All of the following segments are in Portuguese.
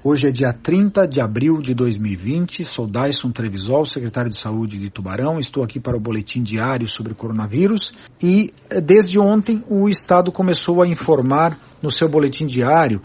Hoje é dia 30 de abril de 2020, sou Dayson Trevisol, secretário de Saúde de Tubarão, estou aqui para o boletim diário sobre o coronavírus e desde ontem o Estado começou a informar no seu boletim diário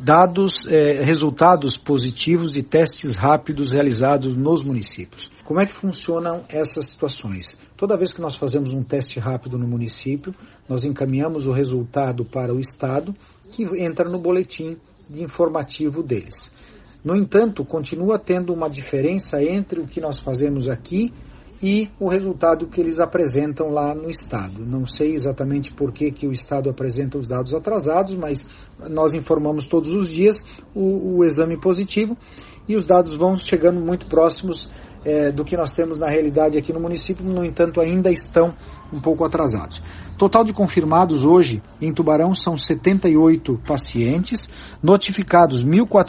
resultados positivos de testes rápidos realizados nos municípios. Como é que funcionam essas situações? Toda vez que nós fazemos um teste rápido no município, nós encaminhamos o resultado para o Estado, que entra no boletim informativo deles. No entanto, continua tendo uma diferença entre o que nós fazemos aqui e o resultado que eles apresentam lá no Estado. Não sei exatamente por que o Estado apresenta os dados atrasados, mas nós informamos todos os dias o exame positivo e os dados vão chegando muito próximos do que nós temos na realidade aqui no município, no entanto ainda estão um pouco atrasados. Total de confirmados hoje em Tubarão são 78 pacientes, notificados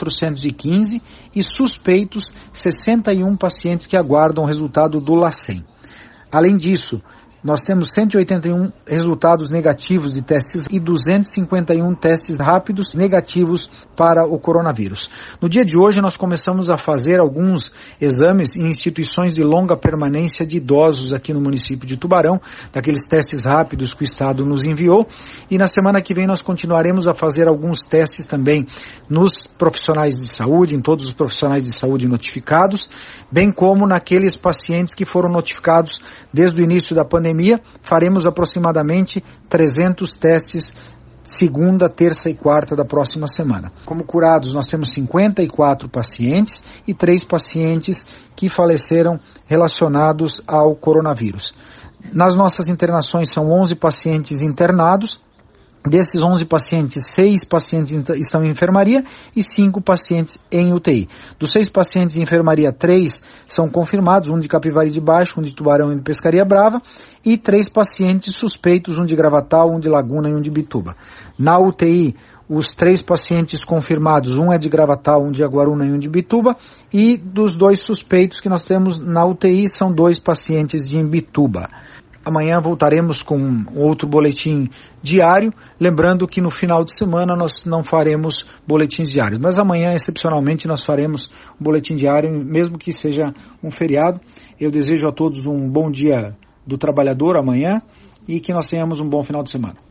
1.415 e suspeitos 61 pacientes que aguardam o resultado do LACEN. Além disso, nós temos 181 resultados negativos de testes e 251 testes rápidos negativos para o coronavírus. No dia de hoje, nós começamos a fazer alguns exames em instituições de longa permanência de idosos aqui no município de Tubarão, daqueles testes rápidos que o Estado nos enviou. E na semana que vem nós continuaremos a fazer alguns testes também nos profissionais de saúde, em todos os profissionais de saúde notificados, bem como naqueles pacientes que foram notificados desde o início da pandemia. Faremos aproximadamente 300 testes segunda, terça e quarta da próxima semana. Como curados, nós temos 54 pacientes e 3 pacientes que faleceram relacionados ao coronavírus. Nas nossas internações são 11 pacientes internados. Desses 11 pacientes, 6 pacientes estão em enfermaria e 5 pacientes em UTI. Dos 6 pacientes em enfermaria, 3 são confirmados, um de Capivari de Baixo, um de Tubarão e um de Pescaria Brava, e 3 pacientes suspeitos, um de Gravatal, um de Laguna e um de Bituba. Na UTI, os 3 pacientes confirmados, um é de Gravatal, um de Aguaruna e um de Bituba, e dos 2 suspeitos que nós temos na UTI, são 2 pacientes de Imbituba. Amanhã voltaremos com outro boletim diário, lembrando que no final de semana nós não faremos boletins diários, mas amanhã, excepcionalmente, nós faremos um boletim diário, mesmo que seja um feriado. Eu desejo a todos um bom dia do trabalhador amanhã e que nós tenhamos um bom final de semana.